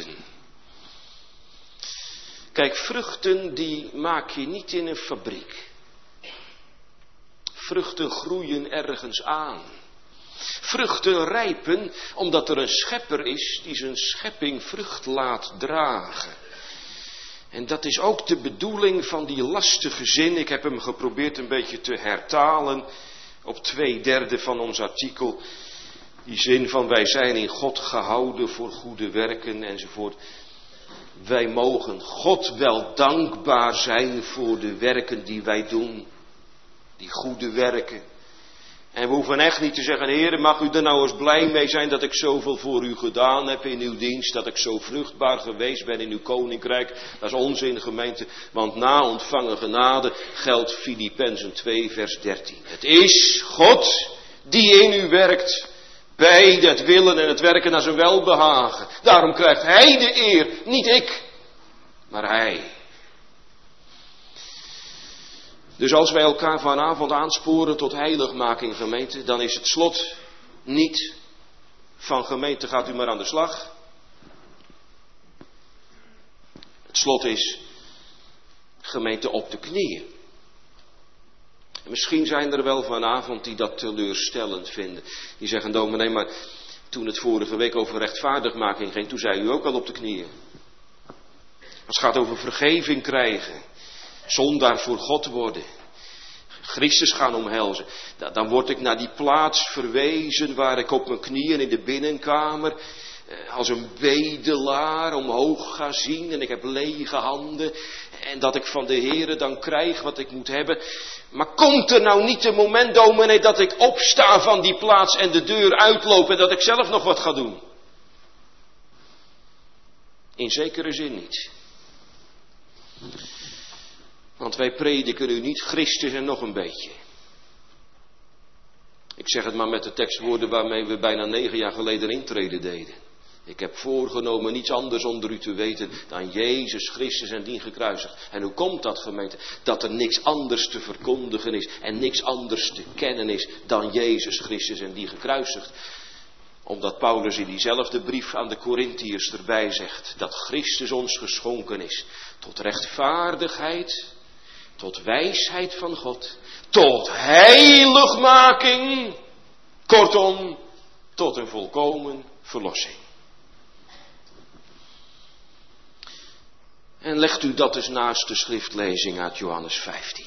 Kijk, vruchten die maak je niet in een fabriek. Vruchten groeien ergens aan. Vruchten rijpen omdat er een schepper is die zijn schepping vrucht laat dragen. En dat is ook de bedoeling van die lastige zin. Ik heb hem geprobeerd een beetje te hertalen op 2/3 van ons artikel. Die zin van wij zijn in God gehouden voor goede werken enzovoort. Wij mogen God wel dankbaar zijn voor de werken die wij doen. Die goede werken. En we hoeven echt niet te zeggen, Heer, mag u er nou eens blij mee zijn dat ik zoveel voor u gedaan heb in uw dienst. Dat ik zo vruchtbaar geweest ben in uw koninkrijk. Dat is onzin, gemeente. Want na ontvangen genade geldt Filippenzen 2 vers 13. Het is God die in u werkt. Bij het willen en het werken naar zijn welbehagen. Daarom krijgt hij de eer. Niet ik, maar hij. Dus als wij elkaar vanavond aansporen tot heiligmaking, gemeente, dan is het slot niet van gemeente gaat u maar aan de slag. Het slot is gemeente op de knieën. En misschien zijn er wel vanavond die dat teleurstellend vinden. Die zeggen, dominee, maar toen het vorige week over rechtvaardigmaking ging, toen zei u ook al op de knieën. Als het gaat over vergeving krijgen. Zondaar voor God worden. Christus gaan omhelzen. Dan word ik naar die plaats verwezen waar ik op mijn knieën in de binnenkamer als een bedelaar omhoog ga zien en ik heb lege handen en dat ik van de Heere dan krijg wat ik moet hebben. Maar komt er nou niet een moment, dominee, dat ik opsta van die plaats en de deur uitloop en dat ik zelf nog wat ga doen? In zekere zin niet. Want wij prediken u niet Christus en nog een beetje. Ik zeg het maar met de tekstwoorden waarmee we bijna 9 jaar geleden intrede deden. Ik heb voorgenomen niets anders onder u te weten dan Jezus Christus en dien gekruisigd. En hoe komt dat, gemeente? Dat er niks anders te verkondigen is en niks anders te kennen is dan Jezus Christus en die gekruisigd. Omdat Paulus in diezelfde brief aan de Korintiërs erbij zegt dat Christus ons geschonken is tot rechtvaardigheid, tot wijsheid van God, tot heiligmaking, kortom, tot een volkomen verlossing. En legt u dat eens naast de schriftlezing uit Johannes 15.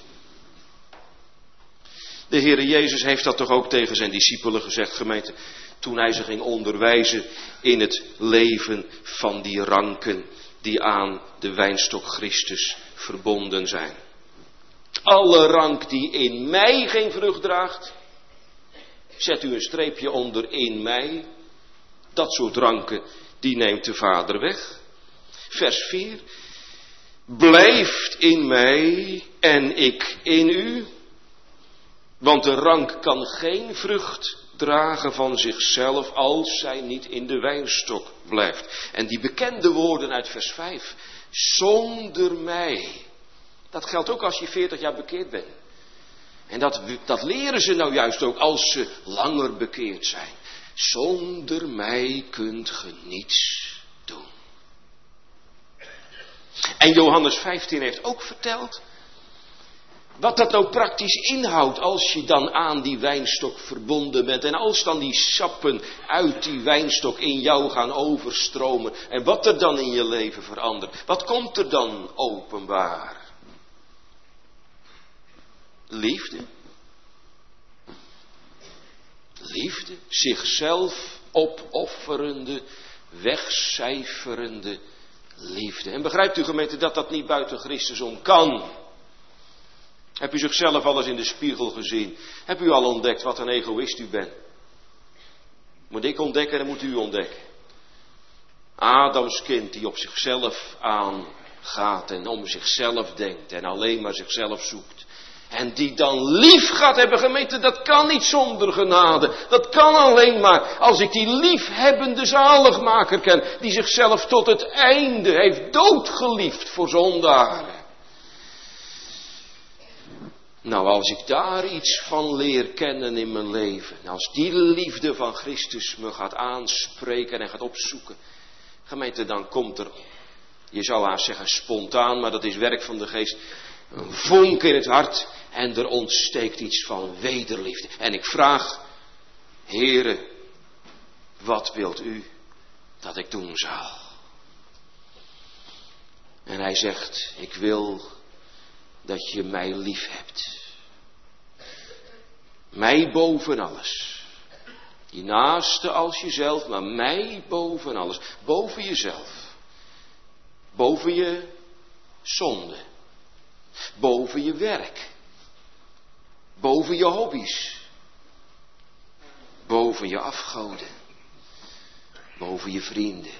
De Heere Jezus heeft dat toch ook tegen zijn discipelen gezegd, gemeente, toen hij ze ging onderwijzen in het leven van die ranken die aan de wijnstok Christus verbonden zijn. Alle rank die in mij geen vrucht draagt, zet u een streepje onder in mij. Dat soort ranken, die neemt de Vader weg. Vers 4. Blijft in mij en ik in u. Want de rank kan geen vrucht dragen van zichzelf als zij niet in de wijnstok blijft. En die bekende woorden uit vers 5. Zonder mij. Dat geldt ook als je 40 jaar bekeerd bent. En dat leren ze nou juist ook als ze langer bekeerd zijn. Zonder mij kunt ge niets doen. En Johannes 15 heeft ook verteld wat dat nou praktisch inhoudt als je dan aan die wijnstok verbonden bent. En als dan die sappen uit die wijnstok in jou gaan overstromen. En wat er dan in je leven verandert. Wat komt er dan openbaar? Liefde. Liefde. Zichzelf opofferende, wegcijferende liefde. En begrijpt u, gemeente, dat dat niet buiten Christus om kan? Heb u zichzelf al eens in de spiegel gezien? Heb u al ontdekt wat een egoïst u bent? Moet ik ontdekken, dan moet u ontdekken. Adams kind die op zichzelf aangaat en om zichzelf denkt en alleen maar zichzelf zoekt. En die dan lief gaat hebben, gemeente, dat kan niet zonder genade. Dat kan alleen maar als ik die liefhebbende zaligmaker ken, die zichzelf tot het einde heeft doodgeliefd voor zondaren. Nou, als ik daar iets van leer kennen in mijn leven, als die liefde van Christus me gaat aanspreken en gaat opzoeken, gemeente, dan komt er, je zou haast zeggen spontaan, maar dat is werk van de geest, een vonk in het hart en er ontsteekt iets van wederliefde. En ik vraag, Heere, wat wilt u dat ik doen zal? En hij zegt, ik wil dat je mij lief hebt. Mij boven alles. Je naaste als jezelf, maar mij boven alles. Boven jezelf. Boven je zonde. Boven je werk. Boven je hobby's. Boven je afgoden. Boven je vrienden.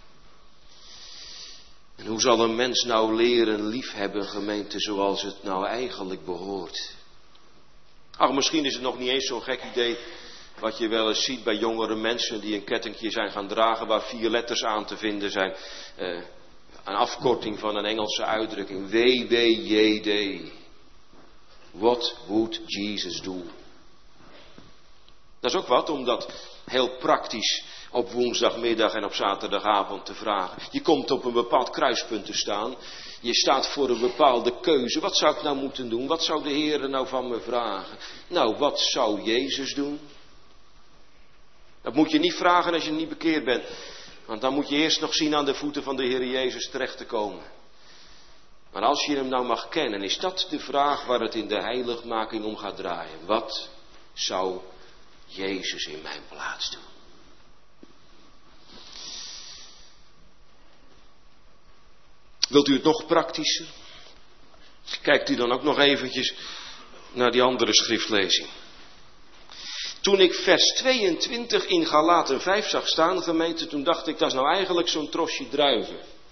En hoe zal een mens nou leren liefhebben, gemeente, zoals het nou eigenlijk behoort? Ach, misschien is het nog niet eens zo'n gek idee wat je wel eens ziet bij jongere mensen die een kettingje zijn gaan dragen waar 4 letters aan te vinden zijn. Een afkorting van een Engelse uitdrukking. WWJD. What would Jesus do? Dat is ook wat om dat heel praktisch op woensdagmiddag en op zaterdagavond te vragen. Je komt op een bepaald kruispunt te staan. Je staat voor een bepaalde keuze. Wat zou ik nou moeten doen? Wat zou de Heer nou van me vragen? Nou, wat zou Jezus doen? Dat moet je niet vragen als je niet bekeerd bent. Want dan moet je eerst nog zien aan de voeten van de Heer Jezus terecht te komen. Maar als je hem nou mag kennen, is dat de vraag waar het in de heiligmaking om gaat draaien. Wat zou Jezus in mijn plaats doen? Wilt u het nog praktischer? Kijkt u dan ook nog eventjes naar die andere schriftlezing. Toen ik vers 22 in Galaten 5 zag staan, gemeente, toen dacht ik, dat is nou eigenlijk zo'n trosje druiven.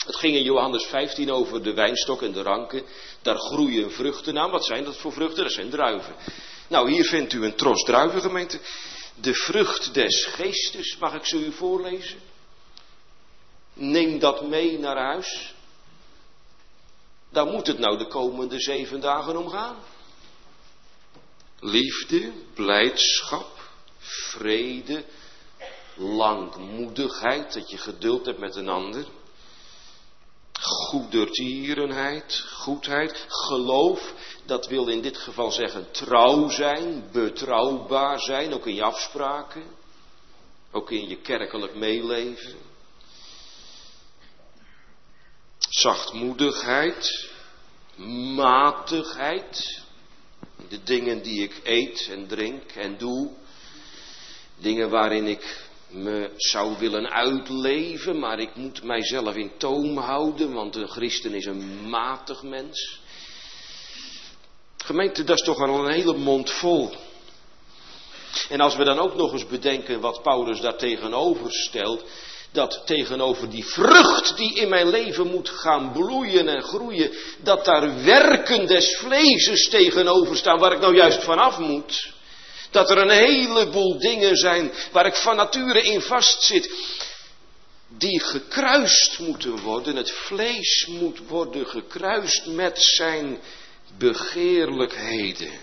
Het ging in Johannes 15 over de wijnstok en de ranken. Daar groeien vruchten aan. Wat zijn dat voor vruchten? Dat zijn druiven. Nou, hier vindt u een tros druiven, gemeente. De vrucht des geestes, mag ik ze u voorlezen? Neem dat mee naar huis. Daar moet het nou de komende 7 dagen om gaan. Liefde, blijdschap, vrede, langmoedigheid, dat je geduld hebt met een ander. Goedertierenheid, goedheid, geloof, dat wil in dit geval zeggen trouw zijn, betrouwbaar zijn, ook in je afspraken, ook in je kerkelijk meeleven. Zachtmoedigheid, matigheid, de dingen die ik eet en drink en doe, dingen waarin ik me zou willen uitleven, maar ik moet mijzelf in toom houden, want een christen is een matig mens. Gemeente, dat is toch al een hele mond vol. En als we dan ook nog eens bedenken wat Paulus daar tegenover stelt, dat tegenover die vrucht die in mijn leven moet gaan bloeien en groeien, dat daar werken des vleeses tegenover staan waar ik nou juist vanaf moet. Dat er een heleboel dingen zijn waar ik van nature in vastzit, die gekruist moeten worden. Het vlees moet worden gekruist met zijn begeerlijkheden.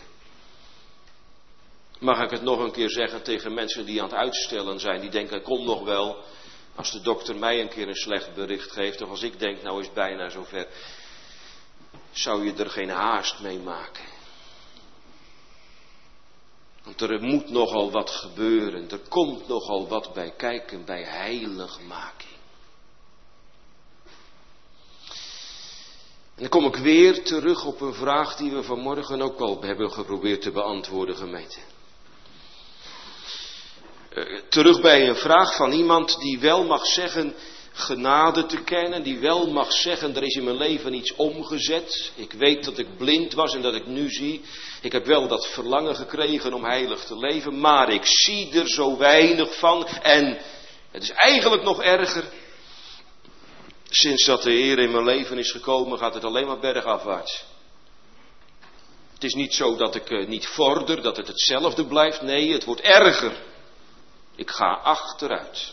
Mag ik het nog een keer zeggen tegen mensen die aan het uitstellen zijn, die denken, kom nog wel, als de dokter mij een keer een slecht bericht geeft, of als ik denk, nou is het bijna zover, zou je er geen haast mee maken. Want er moet nogal wat gebeuren, er komt nogal wat bij kijken, bij heiligmaking. En dan kom ik weer terug op een vraag die we vanmorgen ook al hebben geprobeerd te beantwoorden, gemeente. Terug bij een vraag van iemand die wel mag zeggen genade te kennen, die wel mag zeggen, er is in mijn leven iets omgezet. Ik weet dat ik blind was en dat ik nu zie. Ik heb wel dat verlangen gekregen om heilig te leven, maar ik zie er zo weinig van. En het is eigenlijk nog erger. Sinds dat de Heer in mijn leven is gekomen, gaat het alleen maar bergafwaarts. Het is niet zo dat ik niet vorder, dat het hetzelfde blijft. Nee, het wordt erger. Ik ga achteruit.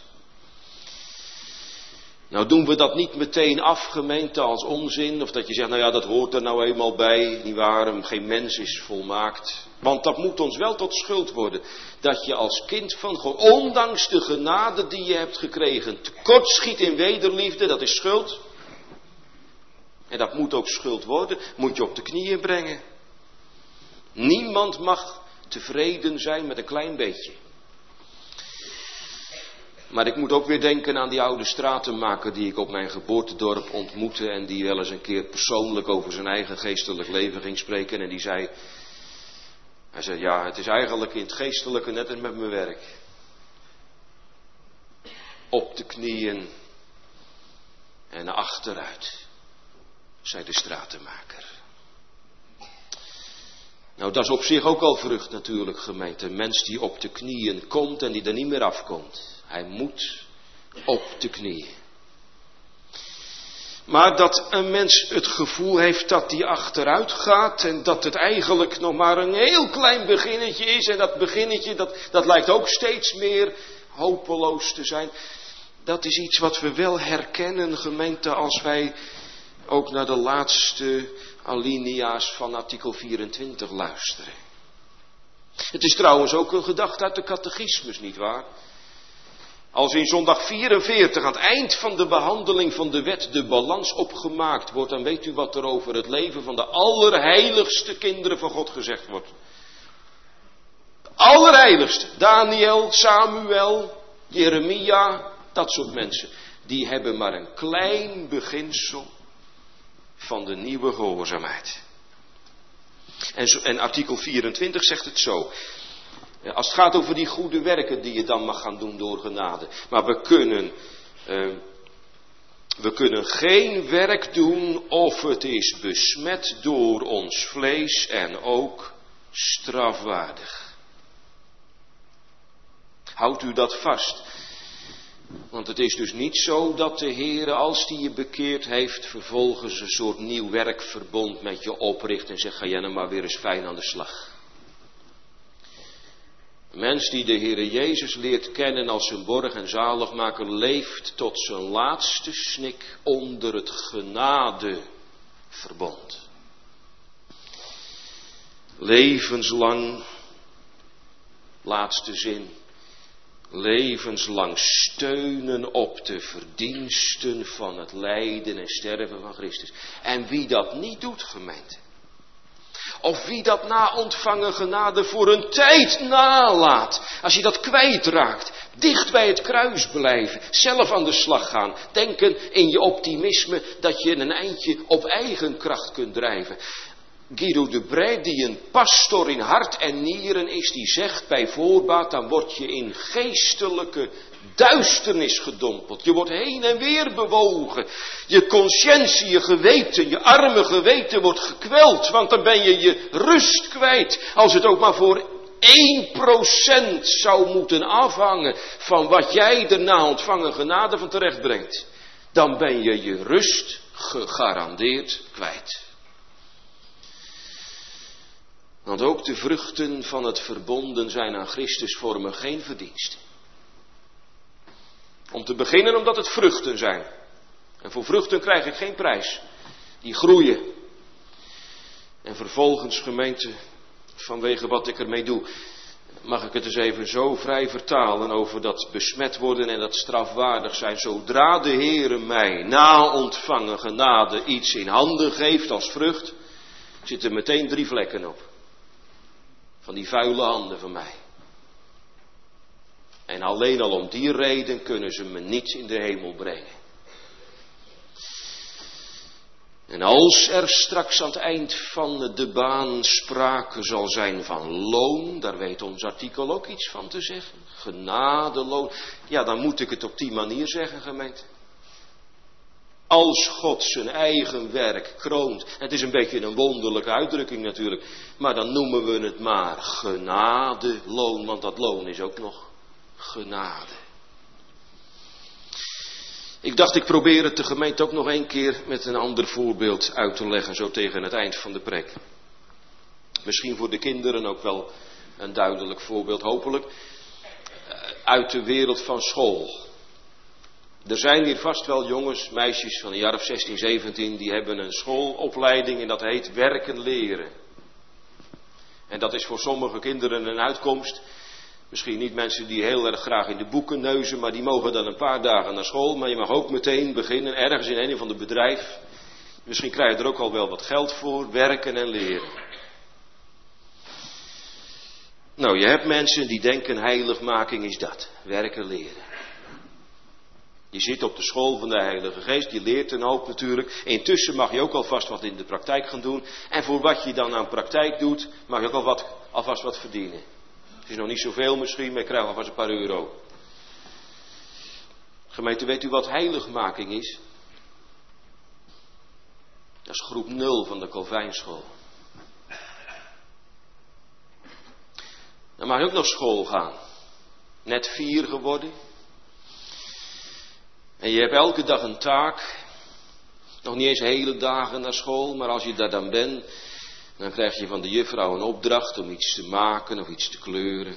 Nou doen we dat niet meteen af, gemeente, als onzin. Of dat je zegt, nou ja, dat hoort er nou eenmaal bij. Nietwaar, geen mens is volmaakt. Want dat moet ons wel tot schuld worden. Dat je als kind van God, ondanks de genade die je hebt gekregen, tekortschiet in wederliefde, dat is schuld. En dat moet ook schuld worden. Moet je op de knieën brengen. Niemand mag tevreden zijn met een klein beetje. Maar ik moet ook weer denken aan die oude stratenmaker die ik op mijn geboortedorp ontmoette en die wel eens een keer persoonlijk over zijn eigen geestelijk leven ging spreken. En hij zei, ja, het is eigenlijk in het geestelijke net als met mijn werk. Op de knieën en achteruit, zei de stratenmaker. Nou, dat is op zich ook al vrucht natuurlijk, gemeente. Een mens die op de knieën komt en die er niet meer afkomt. Hij moet op de knieën. Maar dat een mens het gevoel heeft dat hij achteruit gaat en dat het eigenlijk nog maar een heel klein beginnetje is. En dat beginnetje, dat lijkt ook steeds meer hopeloos te zijn. Dat is iets wat we wel herkennen, gemeente, als wij ook naar de laatste alinea's van artikel 24 luisteren. Het is trouwens ook een gedachte uit de catechismus, nietwaar? Als in zondag 44 aan het eind van de behandeling van de wet de balans opgemaakt wordt, dan weet u wat er over het leven van de allerheiligste kinderen van God gezegd wordt. De allerheiligste, Daniel, Samuel, Jeremia, dat soort mensen, die hebben maar een klein beginsel van de nieuwe gehoorzaamheid. En artikel 24 zegt het zo. Als het gaat over die goede werken die je dan mag gaan doen door genade. Maar we kunnen geen werk doen of het is besmet door ons vlees en ook strafwaardig. Houdt u dat vast. Want het is dus niet zo dat de Heere, als die je bekeerd heeft, vervolgens een soort nieuw werkverbond met je opricht en zegt, ga jij nou maar weer eens fijn aan de slag. Een mens die de Heere Jezus leert kennen als zijn borg en zaligmaker, leeft tot zijn laatste snik onder het genadeverbond. Levenslang, laatste zin, levenslang steunen op de verdiensten van het lijden en sterven van Christus. En wie dat niet doet, gemeente, of wie dat na ontvangen genade voor een tijd nalaat, als je dat kwijtraakt, dicht bij het kruis blijven, zelf aan de slag gaan, denken in je optimisme dat je een eindje op eigen kracht kunt drijven. Guido de Brij, die een pastor in hart en nieren is, die zegt bij voorbaat, dan word je in geestelijke duisternis gedompeld. Je wordt heen en weer bewogen. Je conscientie, je geweten, je arme geweten wordt gekweld, want dan ben je je rust kwijt. Als het ook maar voor 1% zou moeten afhangen van wat jij er na ontvangen genade van terecht brengt, dan ben je je rust gegarandeerd kwijt. Want ook de vruchten van het verbonden zijn aan Christus vormen geen verdiensten. Om te beginnen omdat het vruchten zijn. En voor vruchten krijg ik geen prijs. Die groeien. En vervolgens, gemeente, vanwege wat ik ermee doe, mag ik het eens even zo vrij vertalen over dat besmet worden en dat strafwaardig zijn. Zodra de Heere mij na ontvangen genade iets in handen geeft als vrucht, zitten meteen 3 vlekken op. Van die vuile handen van mij. En alleen al om die reden kunnen ze me niet in de hemel brengen. En als er straks aan het eind van de baan sprake zal zijn van loon, daar weet ons artikel ook iets van te zeggen. Genadeloon. Ja, dan moet ik het op die manier zeggen, gemeente. Als God zijn eigen werk kroont. Het is een beetje een wonderlijke uitdrukking natuurlijk. Maar dan noemen we het maar genadeloon. Want dat loon is ook nog genade. Ik dacht, ik probeer het de gemeente ook nog 1 keer met een ander voorbeeld uit te leggen. Zo tegen het eind van de preek. Misschien voor de kinderen ook wel een duidelijk voorbeeld, hopelijk. Uit de wereld van school. Er zijn hier vast wel jongens, meisjes van een jaar of 16, 17, die hebben een schoolopleiding en dat heet werken leren. En dat is voor sommige kinderen een uitkomst. Misschien niet mensen die heel erg graag in de boeken neuzen, maar die mogen dan een paar dagen naar school. Maar je mag ook meteen beginnen, ergens in een van de bedrijf. Misschien krijg je er ook al wel wat geld voor, werken en leren. Nou, je hebt mensen die denken heiligmaking is dat, werken leren. Je zit op de school van de Heilige Geest, je leert een hoop natuurlijk. Intussen mag je ook alvast wat in de praktijk gaan doen. En voor wat je dan aan praktijk doet, mag je ook alvast wat verdienen. Het is nog niet zoveel misschien, maar je krijgt alvast een paar euro. Gemeente, weet u wat heiligmaking is? Dat is groep 0 van de Calvijnschool. Dan mag je ook nog school gaan. Net 4 geworden. En je hebt elke dag een taak. Nog niet eens hele dagen naar school, maar als je daar dan bent, dan krijg je van de juffrouw een opdracht om iets te maken of iets te kleuren.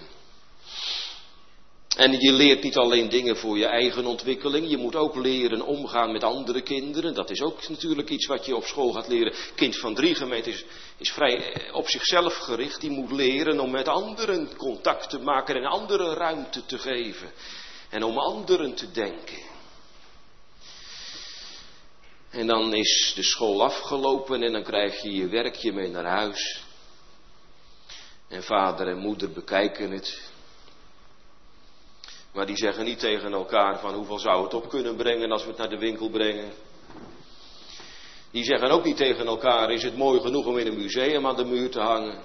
En je leert niet alleen dingen voor je eigen ontwikkeling, je moet ook leren omgaan met andere kinderen. Dat is ook natuurlijk iets wat je op school gaat leren. Kind van 3 gemeente is vrij op zichzelf gericht. Die moet leren om met anderen contact te maken en anderen ruimte te geven. En om anderen te denken. En dan is de school afgelopen en dan krijg je je werkje mee naar huis. En vader en moeder bekijken het. Maar die zeggen niet tegen elkaar van hoeveel zou het op kunnen brengen als we het naar de winkel brengen. Die zeggen ook niet tegen elkaar, is het mooi genoeg om in een museum aan de muur te hangen.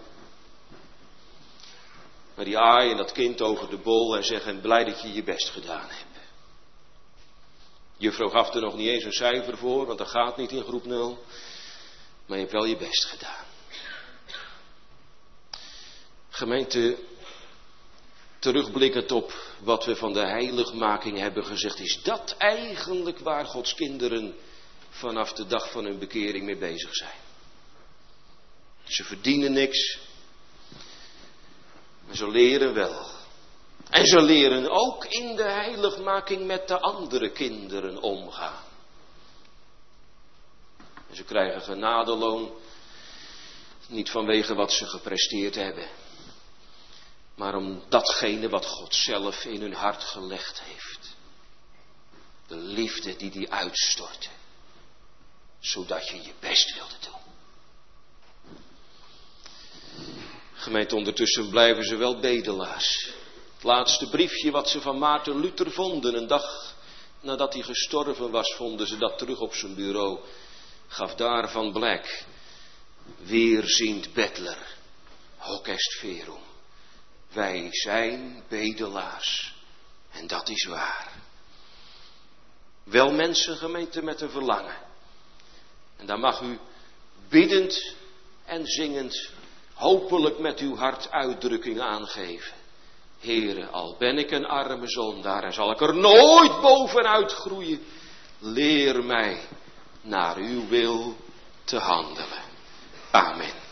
Maar die aaien dat kind over de bol en zeggen blij dat je je best gedaan hebt. Juffrouw gaf er nog niet eens een cijfer voor, want dat gaat niet in groep 0. Maar je hebt wel je best gedaan. Gemeente, Terugblikkend op wat we van de heiligmaking hebben gezegd, is dat eigenlijk waar Gods kinderen vanaf de dag van hun bekering mee bezig zijn. Ze verdienen niks, maar ze leren wel. En ze leren ook in de heiligmaking met de andere kinderen omgaan. En ze krijgen genadeloon, niet vanwege wat ze gepresteerd hebben, maar om datgene wat God zelf in hun hart gelegd heeft. De liefde die hij uitstortte, zodat je je best wilde doen. Gemeente, ondertussen blijven ze wel bedelaars. Het laatste briefje wat ze van Maarten Luther vonden, een dag nadat hij gestorven was, vonden ze dat terug op zijn bureau. Gaf daarvan blijk. Weerziend bettler, hoc est verum. Wij zijn bedelaars. En dat is waar. Wel mensen, gemeente, met een verlangen. En daar mag u biddend en zingend, hopelijk met uw hart uitdrukking aangeven. Heere, al ben ik een arme zondaar en zal ik er nooit bovenuit groeien. Leer mij naar uw wil te handelen. Amen.